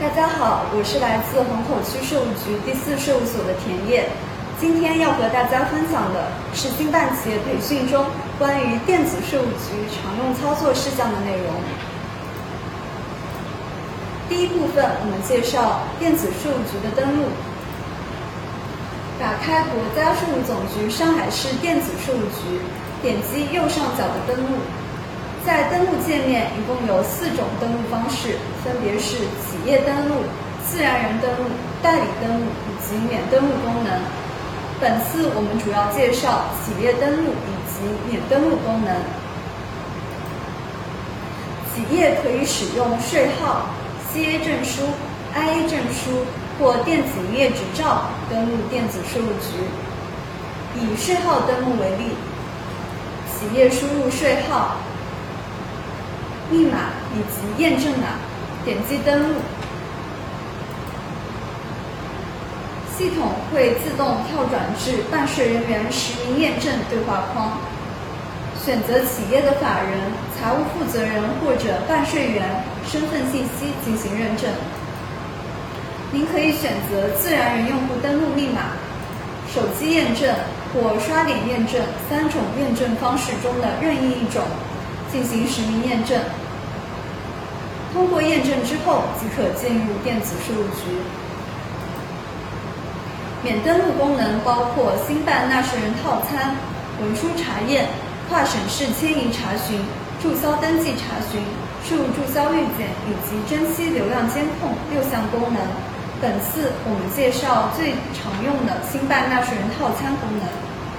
大家好，我是来自虹口区税务局第4事务所的田烨。今天要和大家分享的是新办企业培训中关于电子税务局常用操作事项的内容。第一部分，我们介绍电子税务局的登录。打开国家税务总局上海市电子税务局，点击右上角的登录。在登录界面一共有4种登录方式，分别是企业登录、自然人登录、代理登录以及免登录功能。本次我们主要介绍企业登录以及免登录功能。企业可以使用税号、CA 证书、IA 证书或电子营业执照登录电子税务局。以税号登录为例，企业输入税号、密码以及验证码，点击登录，系统会自动跳转至办税人员实名验证对话框，选择企业的法人、财务负责人或者办税员身份信息进行认证。您可以选择自然人用户登录密码、手机验证或刷脸验证3种验证方式中的任意一种进行实名验证。通过验证之后即可进入电子税务局。免登录功能包括新办纳税人套餐、文书查验、跨省市迁移查询、注销登记查询、税务注销预检以及珍稀流量监控6项功能。本次我们介绍最常用的新办纳税人套餐功能。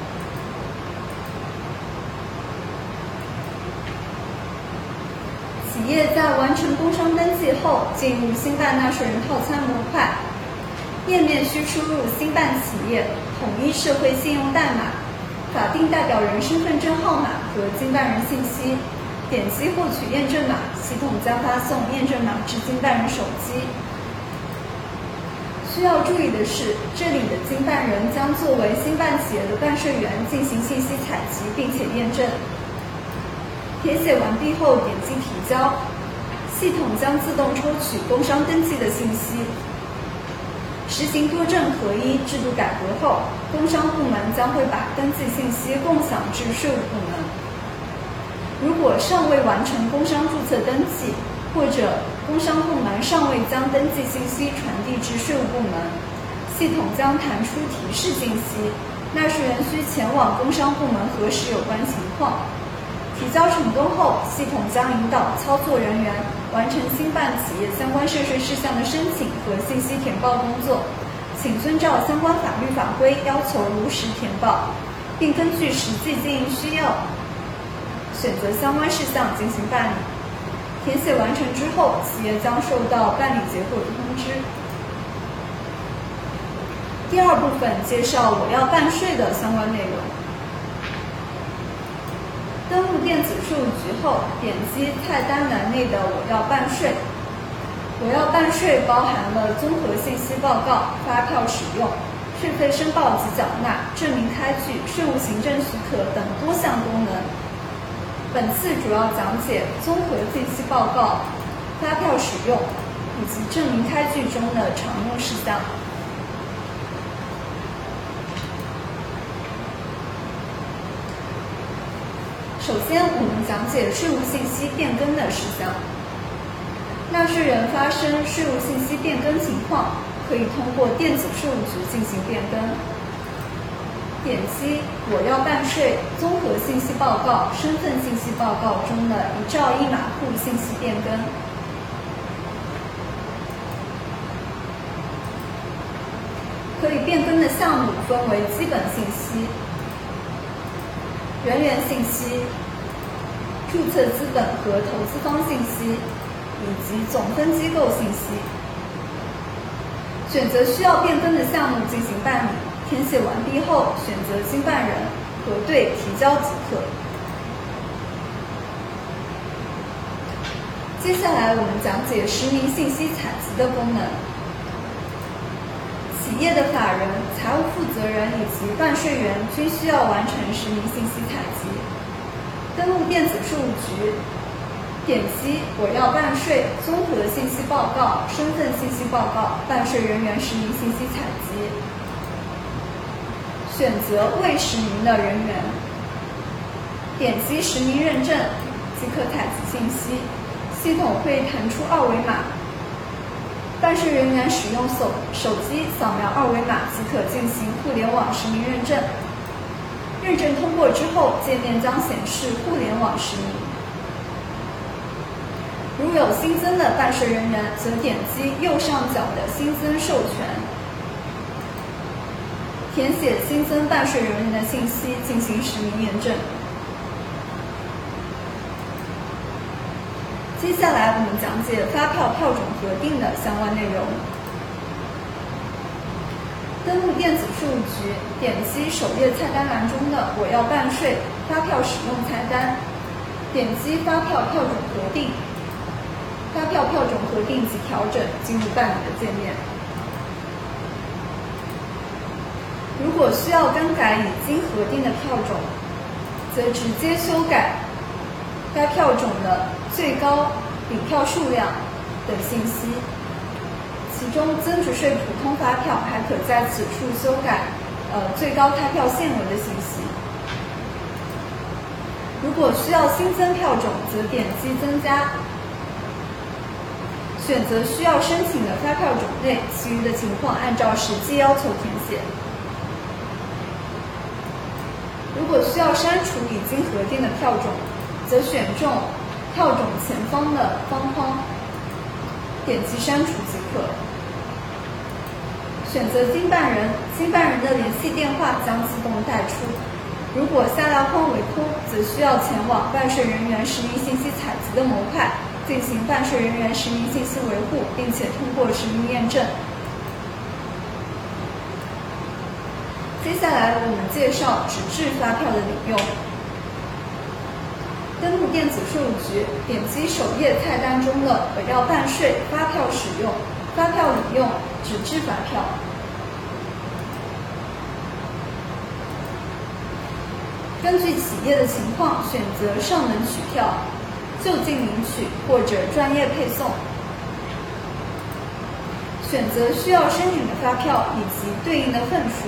企业在完成工商登记后，进入新办纳税人套餐模块，页面需输入新办企业统一社会信用代码、法定代表人身份证号码和经办人信息，点击获取验证码，系统将发送验证码至经办人手机。需要注意的是，这里的经办人将作为新办企业的办税员进行信息采集并且验证。填写完毕后点击提交，系统将自动抽取工商登记的信息。实行多证合一制度改革后，工商部门将会把登记信息共享至税务部门。如果尚未完成工商注册登记，或者工商部门尚未将登记信息传递至税务部门，系统将弹出提示信息，纳税人需前往工商部门核实有关情况。提交成功后，系统将引导操作人员完成新办企业相关涉税事项的申请和信息填报工作，请遵照相关法律法规要求如实填报，并根据实际经营需要选择相关事项进行办理。填写完成之后，企业将收到办理结果的通知。第二部分介绍我要办税的相关内容。登录电子税务局后，点击菜单栏内的我要办税。我要办税包含了综合信息报告、发票使用、税费申报及缴纳、证明开具、税务行政许可等多项功能。本次主要讲解综合信息报告、发票使用以及证明开具中的常用事项。首先，我们讲解税务信息变更的事项。纳税人发生税务信息变更情况，可以通过电子税务局进行变更。点击我要办税综合信息报告、身份信息报告中的一照一码户信息变更。可以变更的项目分为基本信息、人员信息、注册资本和投资方信息以及总分机构信息。选择需要变更的项目进行办理，填写完毕后选择经办人，核对提交即可。接下来我们讲解实名信息采集的功能。企业的法人、财务负责人以及办税员均需要完成实名信息采集。登录电子税务局， 点击我要办税综合信息报告、身份信息报告、办税人员实名信息采集，选择未实名的人员，点击实名认证即可采集信息，系统会弹出二维码，办税人员使用手机扫描二维码即可进行互联网实名认证。认证通过之后，界面将显示互联网实名。如有新增的办税人员，则点击右上角的新增授权，填写新增办税人员的信息进行实名验证。接下来我们讲解发票票种核定的相关内容。登录电子税务局，点击首页菜单栏中的我要办税发票使用菜单，点击发票票种核定，发票票种核定及调整，进入办理的界面。如果需要更改已经核定的票种，则直接修改该票种的最高领票数量等信息。其中增值税普通发票还可在此处修改最高开票限额的信息。如果需要新增票种，则点击增加，选择需要申请的发票种类，其余的情况按照实际要求填写。如果需要删除已经核定的票种，则选中票种前方的方框，点击删除即可。选择经办人，经办人的联系电话将自动带出。如果下拉框为空，则需要前往办税人员实名信息采集的模块进行办税人员实名信息维护，并且通过实名验证。接下来我们介绍纸质发票的领用。登录电子税务局，点击首页菜单中的我要办税发票使用、发票领用纸质发票。根据企业的情况，选择上门取票、就近领取或者专业配送。选择需要申领的发票以及对应的份数。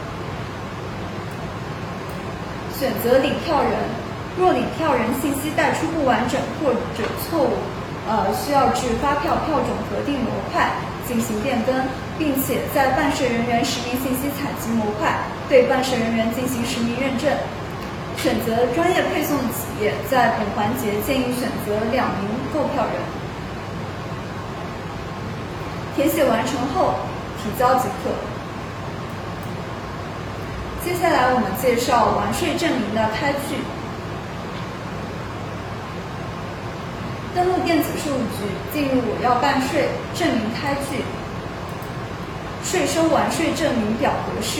选择领票人，若领票人信息带出不完整或者错误，需要至发票票种核定模块进行变更，并且在办税人员实名信息采集模块对办税人员进行实名认证。选择专业配送的企业，在本环节建议选择2名购票人。填写完成后，提交即可。接下来我们介绍完税证明的开具。登录电子税务局，进入我要办税证明开具，税收完税证明表格式，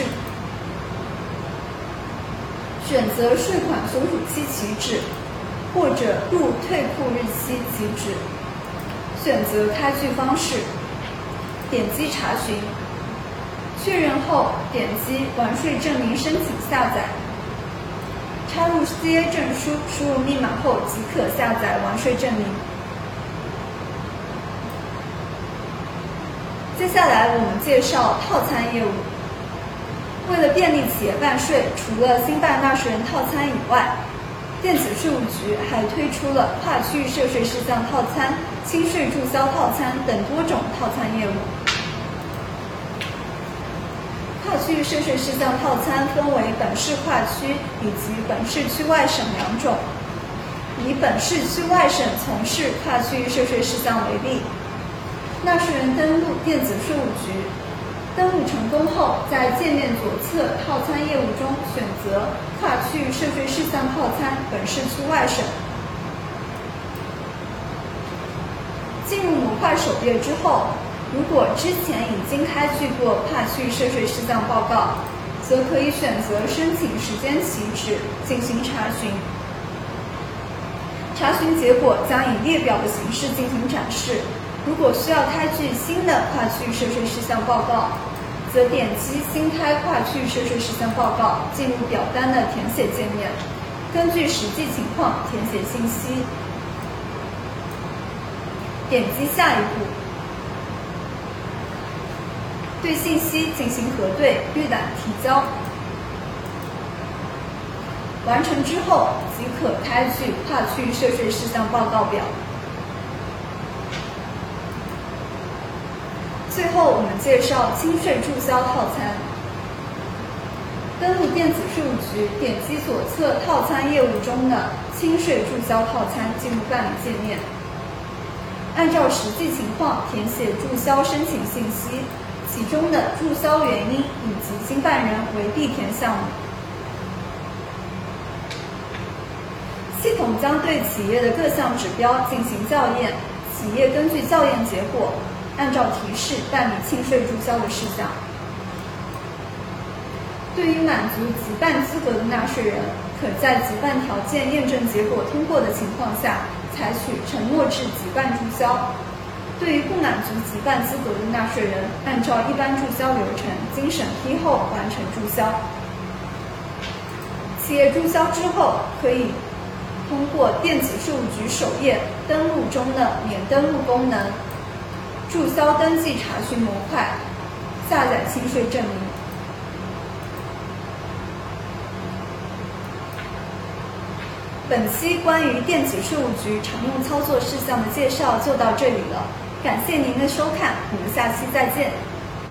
选择税款所属期起止或者入退库日期起止，选择开具方式，点击查询，确认后点击完税证明申请下载，插入 CA 证书，输入密码后即可下载完税证明。接下来我们介绍套餐业务。为了便利企业办税，除了新办纳税人套餐以外，电子税务局还推出了跨区域涉税事项套餐、轻税注销套餐等多种套餐业务。跨区域涉税事项套餐分为本市跨区以及本市区外省2种。以本市区外省从事跨区域涉税事项为例，纳税人登录电子税务局，登录成功后，在界面左侧套餐业务中选择跨区域涉税事项套餐本市区外省。进入模块首页之后，如果之前已经开具过跨区域涉税事项报告，则可以选择申请时间起止进行查询。查询结果将以列表的形式进行展示。如果需要开具新的跨区域涉税事项报告，则点击新开跨区域涉税事项报告，进入表单的填写界面，根据实际情况填写信息。 点击下一步，对信息进行核对，预览提交。完成之后，即可开具跨区域涉税事项报告表。最后，我们介绍清税注销套餐。登录电子税务局，点击左侧套餐业务中的清税注销套餐，进入办理界面。按照实际情况填写注销申请信息，其中的注销原因以及经办人为必填项目。系统将对企业的各项指标进行校验，企业根据校验结果，按照提示办理清税注销的事项。对于满足集办资格的纳税人，可在集办条件验证结果通过的情况下，采取承诺制集办注销。对于不满足集办资格的纳税人，按照一般注销流程，经审批后完成注销。企业注销之后，可以通过电子税务局首页登录中的免登录功能，注销登记查询模块，下载清税证明。本期关于电子税务局常用操作事项的介绍就到这里了，感谢您的收看，我们下期再见。